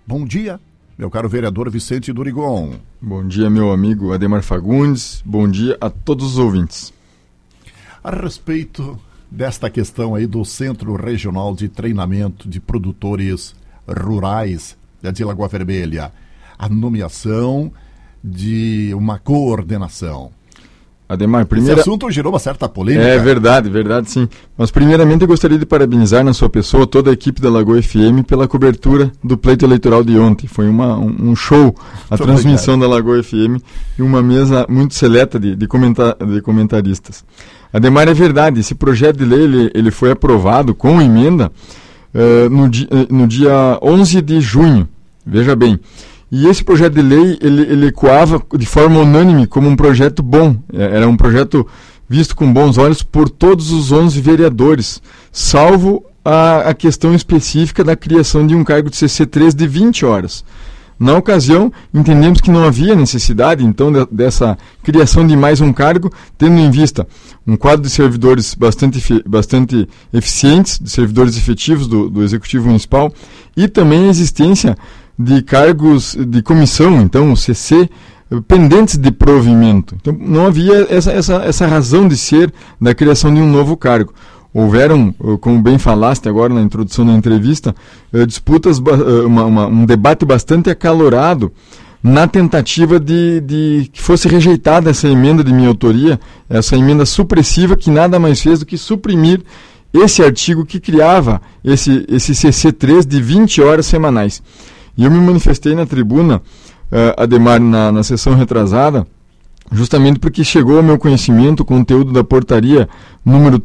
Bom dia, meu caro vereador Vicente Durigon. Bom dia, meu amigo Ademar Fagundes. Bom dia a todos os ouvintes. A respeito desta questão aí do Centro Regional de Treinamento de Produtores Rurais de Lagoa Vermelha, a nomeação de uma coordenação. Ademar, Esse assunto gerou uma certa polêmica. É verdade sim. Mas primeiramente eu gostaria de parabenizar na sua pessoa toda a equipe da Lagoa FM pela cobertura do pleito eleitoral de ontem. Foi um show a transmissão da Lagoa FM e uma mesa muito seleta de comentaristas. Ademar, é verdade, esse projeto de lei ele foi aprovado com emenda no dia 11 de junho. Veja bem. E esse projeto de lei, ele ecoava de forma unânime como um projeto bom. Era um projeto visto com bons olhos por todos os 11 vereadores, salvo a questão específica da criação de um cargo de CC3 de 20 horas. Na ocasião, entendemos que não havia necessidade, então, dessa criação de mais um cargo, tendo em vista um quadro de servidores bastante eficientes, de servidores efetivos do Executivo Municipal, e também a existência de cargos de comissão, então o CC, pendentes de provimento. Então não havia essa razão de ser da criação de um novo cargo. Houveram, como bem falaste agora na introdução da entrevista, disputas, um debate bastante acalorado na tentativa de que fosse rejeitada essa emenda de minha autoria, essa emenda supressiva que nada mais fez do que suprimir esse artigo que criava esse CC3 de 20 horas semanais. E eu me manifestei na tribuna, Ademar, na sessão retrasada, justamente porque chegou ao meu conhecimento o conteúdo da portaria número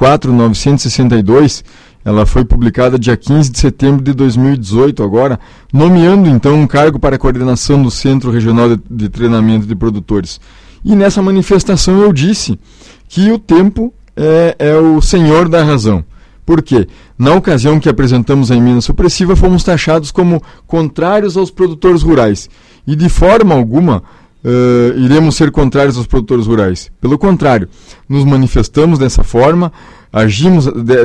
34.962, ela foi publicada dia 15 de setembro de 2018 agora, nomeando então um cargo para a coordenação do Centro Regional de Treinamento de Produtores. E nessa manifestação eu disse que o tempo é o senhor da razão. Por quê? Na ocasião que apresentamos a emenda supressiva, fomos taxados como contrários aos produtores rurais. E de forma alguma iremos ser contrários aos produtores rurais. Pelo contrário, nos manifestamos dessa forma, agimos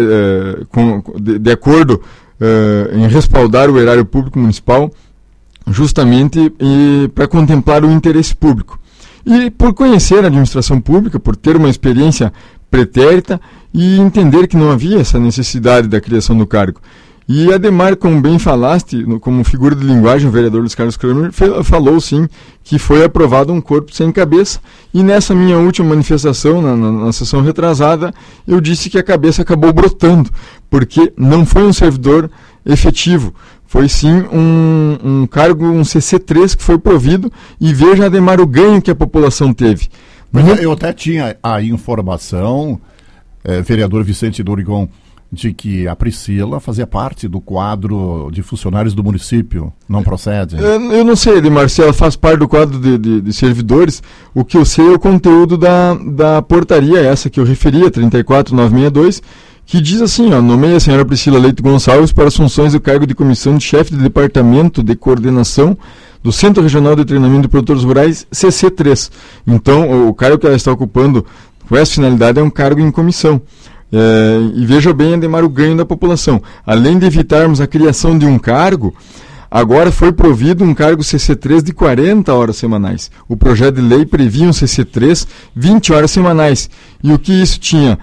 de acordo em respaldar o erário público municipal, justamente para contemplar o interesse público. E por conhecer a administração pública, por ter uma experiência pretérita e entender que não havia essa necessidade da criação do cargo. E Ademar, como bem falaste, como figura de linguagem, o vereador Luiz Carlos Kramer falou sim que foi aprovado um corpo sem cabeça, e nessa minha última manifestação, na sessão retrasada, eu disse que a cabeça acabou brotando, porque não foi um servidor efetivo, foi sim um cargo, um CC3 que foi provido, e veja, Ademar, o ganho que a população teve. Eu até tinha a informação, vereador Vicente Durigon, de que a Priscila fazia parte do quadro de funcionários do município. Não procede? Eu não sei, Ademar, se ela faz parte do quadro de servidores. O que eu sei é o conteúdo da portaria, essa que eu referia, 34.962, que diz assim, nomeia a senhora Priscila Leite Gonçalves para as funções do cargo de comissão de chefe de departamento de coordenação do Centro Regional de Treinamento de Produtores Rurais, CC3. Então, o cargo que ela está ocupando com essa finalidade é um cargo em comissão. E veja bem, Ademar, o ganho da população. Além de evitarmos a criação de um cargo, agora foi provido um cargo CC3 de 40 horas semanais. O projeto de lei previa um CC3 20 horas semanais. E o que isso tinha?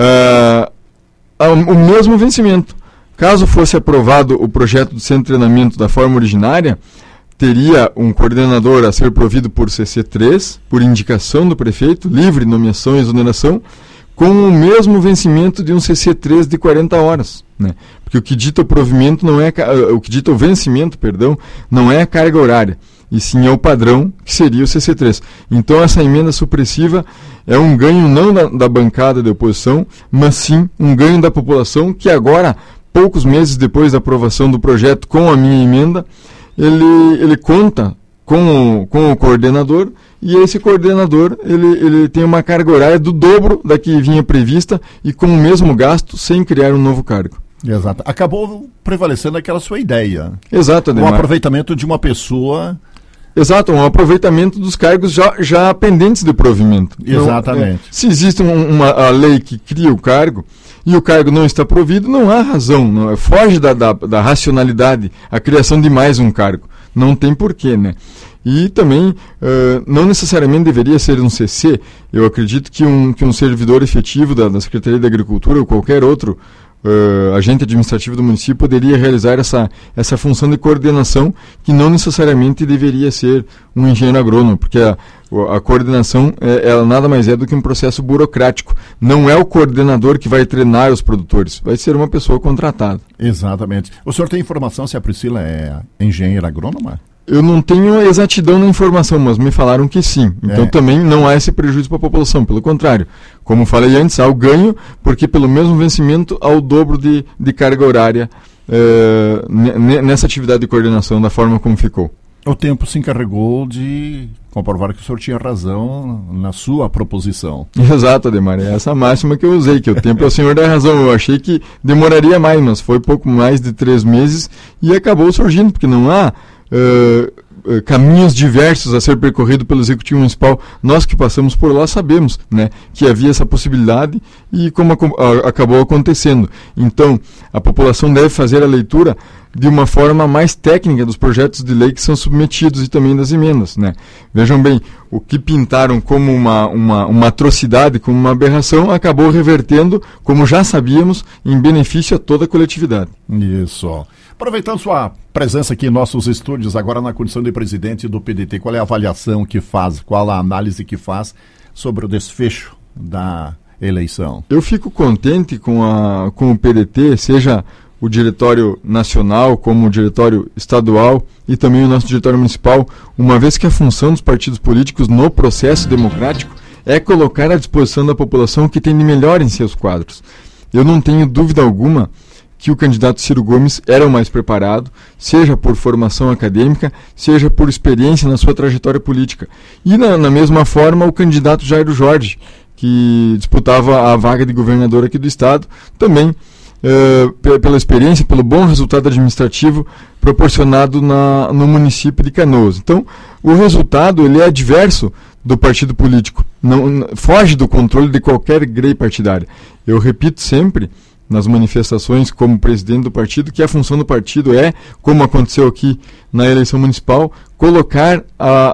O mesmo vencimento. Caso fosse aprovado o projeto do Centro de Treinamento da forma originária, teria um coordenador a ser provido por CC3, por indicação do prefeito, livre nomeação e exoneração, com o mesmo vencimento de um CC3 de 40 horas, né? Porque o que dita o provimento o que dita o vencimento, não é a carga horária, e sim é o padrão, que seria o CC3. Então essa emenda supressiva é um ganho não da bancada de oposição, mas sim um ganho da população, que agora, poucos meses depois da aprovação do projeto com a minha emenda, ele conta com o coordenador, e esse coordenador ele tem uma carga horária do dobro da que vinha prevista e com o mesmo gasto, sem criar um novo cargo. Exato. Acabou prevalecendo aquela sua ideia. Exato, Ademar. O aproveitamento de uma pessoa... Exato, um aproveitamento dos cargos já pendentes de provimento. Exatamente. Então, se existe a lei que cria o cargo, e o cargo não está provido, não há razão, foge da racionalidade a criação de mais um cargo. Não tem porquê, né? E também não necessariamente deveria ser um CC. Eu acredito que um servidor efetivo da Secretaria da Agricultura ou qualquer outro agente administrativo do município poderia realizar essa função de coordenação, que não necessariamente deveria ser um engenheiro agrônomo, porque a coordenação ela nada mais é do que um processo burocrático. Não é o coordenador que vai treinar os produtores, vai ser uma pessoa contratada. Exatamente. O senhor tem informação se a Priscila é engenheira agrônoma? Eu não tenho exatidão na informação, mas me falaram que sim. Então também não há esse prejuízo para a população. Pelo contrário, como falei antes, há o ganho, porque pelo mesmo vencimento há o dobro de carga horária nessa atividade de coordenação, da forma como ficou. O tempo se encarregou de comprovar que o senhor tinha razão na sua proposição. Exato, Ademar. É essa máxima que eu usei, que o tempo é o senhor da razão. Eu achei que demoraria mais, mas foi pouco mais de 3 meses e acabou surgindo, porque não há caminhos diversos a ser percorrido pelo Executivo Municipal. Nós que passamos por lá sabemos, né, que havia essa possibilidade e como acabou acontecendo. Então, a população deve fazer a leitura de uma forma mais técnica dos projetos de lei que são submetidos e também das emendas, né? Vejam bem, o que pintaram como uma atrocidade, como uma aberração, acabou revertendo, como já sabíamos, em benefício a toda a coletividade. Isso. Aproveitando sua presença aqui em nossos estúdios, agora na condição de presidente do PDT, qual é a avaliação que faz, qual a análise que faz sobre o desfecho da eleição? Eu fico contente com o PDT, seja o diretório nacional, como o diretório estadual e também o nosso diretório municipal, uma vez que a função dos partidos políticos no processo democrático é colocar à disposição da população o que tem de melhor em seus quadros. Eu não tenho dúvida alguma que o candidato Ciro Gomes era o mais preparado, seja por formação acadêmica, seja por experiência na sua trajetória política. E na mesma forma o candidato Jairo Jorge, que disputava a vaga de governador aqui do estado, também pela experiência, pelo bom resultado administrativo proporcionado no município de Canoas. Então, o resultado ele é adverso do partido político, não foge do controle de qualquer grei partidária. Eu repito sempre, nas manifestações como presidente do partido, que a função do partido é, como aconteceu aqui na eleição municipal, colocar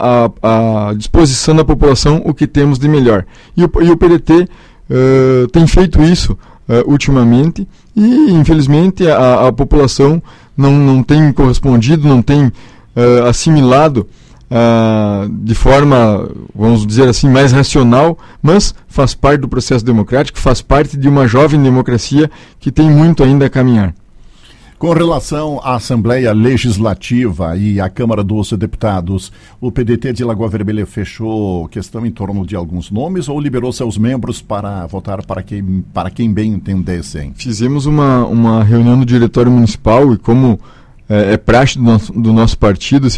à disposição da população o que temos de melhor. E o PDT tem feito isso ultimamente e, infelizmente, a população não tem correspondido, não tem assimilado de forma, vamos dizer assim, mais racional, mas faz parte do processo democrático, faz parte de uma jovem democracia que tem muito ainda a caminhar. Com relação à Assembleia Legislativa e à Câmara dos Deputados, o PDT de Lagoa Vermelha fechou questão em torno de alguns nomes ou liberou seus membros para votar para quem bem entendessem? Fizemos uma reunião do Diretório Municipal e como é praxe do nosso partido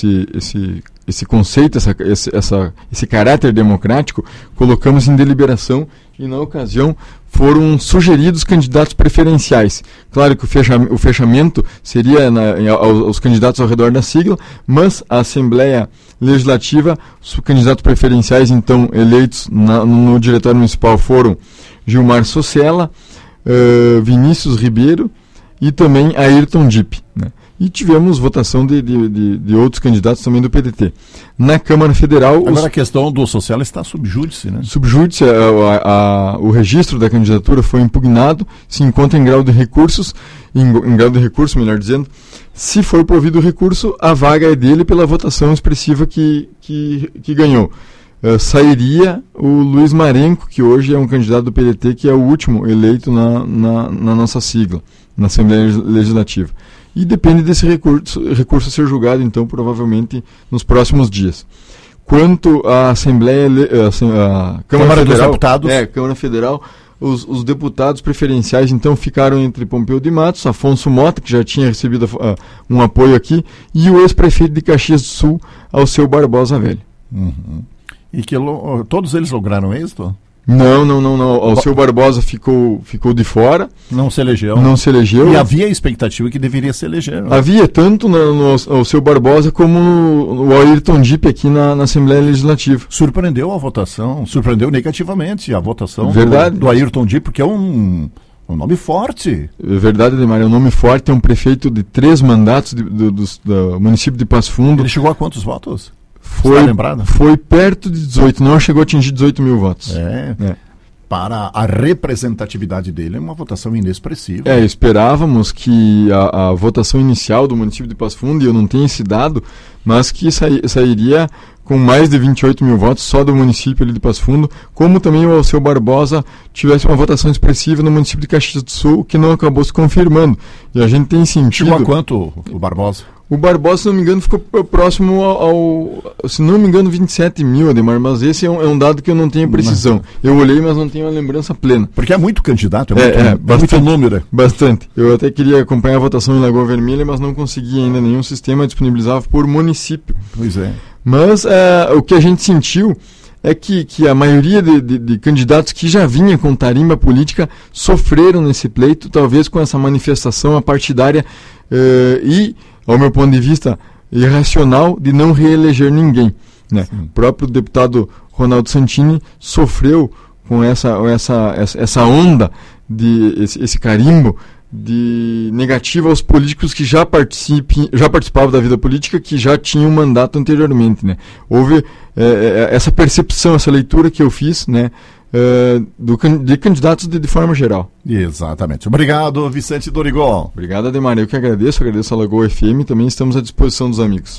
esse conceito, esse caráter democrático, colocamos em deliberação e na ocasião foram sugeridos candidatos preferenciais. Claro que o fechamento seria aos candidatos ao redor da sigla, mas a Assembleia Legislativa, os candidatos preferenciais então eleitos no Diretório Municipal foram Gilmar Socella, Vinícius Ribeiro e também Ayrton Dipp, né? E tivemos votação de outros candidatos também do PDT. Na Câmara Federal... Agora a questão do social está sub júdice, né? Sub júdice, o registro da candidatura foi impugnado, se encontra em grau de recursos, em grau de recurso, melhor dizendo. Se for provido o recurso, a vaga é dele pela votação expressiva que ganhou. Sairia o Luiz Marenco, que hoje é um candidato do PDT, que é o último eleito na nossa sigla, na Assembleia Legislativa. E depende desse recurso ser julgado, então, provavelmente nos próximos dias. Quanto à Assembleia, a Câmara Federal, dos Deputados. Câmara Federal, os deputados preferenciais, então, ficaram entre Pompeu de Matos, Afonso Mota, que já tinha recebido um apoio aqui, e o ex-prefeito de Caxias do Sul, Alceu Barbosa Velho. Uhum. E todos eles lograram êxito? Não. Alceu Barbosa ficou de fora. Não se elegeu. E havia a expectativa que deveria se eleger. Né? Havia tanto no Alceu Barbosa como no Ayrton Dipp aqui na Assembleia Legislativa. Surpreendeu a votação, surpreendeu negativamente a votação do Ayrton Dipp, porque é um Um nome forte. É verdade, Ademar, é um nome forte, é um prefeito de 3 mandatos do município de Passo Fundo. Ele chegou a quantos votos? Foi perto de 18, não chegou a atingir 18 mil votos. Para a representatividade dele, é uma votação inexpressiva. Esperávamos que a votação inicial do município de Passo Fundo, e eu não tenho esse dado, mas que sairia com mais de 28 mil votos só do município ali de Passo Fundo, como também o Alceu Barbosa tivesse uma votação expressiva no município de Caxias do Sul, que não acabou se confirmando. E a gente tem sentido... Chegou a quanto o Barbosa? O Barbosa, se não me engano, ficou próximo se não me engano, 27 mil, Ademar, mas esse é um dado que eu não tenho precisão. Eu olhei, mas não tenho a lembrança plena. Porque é muito candidato, é muito número. Bastante. Eu até queria acompanhar a votação em Lagoa Vermelha, mas não consegui ainda, nenhum sistema disponibilizava por município. Pois é. Mas o que a gente sentiu é que a maioria de candidatos que já vinha com tarimba política sofreram nesse pleito, talvez com essa manifestação partidária e, ao meu ponto de vista, irracional de não reeleger ninguém. Né? O próprio deputado Ronaldo Santini sofreu com essa onda, esse carimbo de negativa aos políticos que já participavam da vida política, que já tinham mandato anteriormente. Né? Houve essa percepção, essa leitura que eu fiz, né, de candidatos de forma geral. Exatamente. Obrigado, Vicente Dorigon. Obrigado, Ademar. Eu que agradeço a Lagoa FM, também estamos à disposição dos amigos.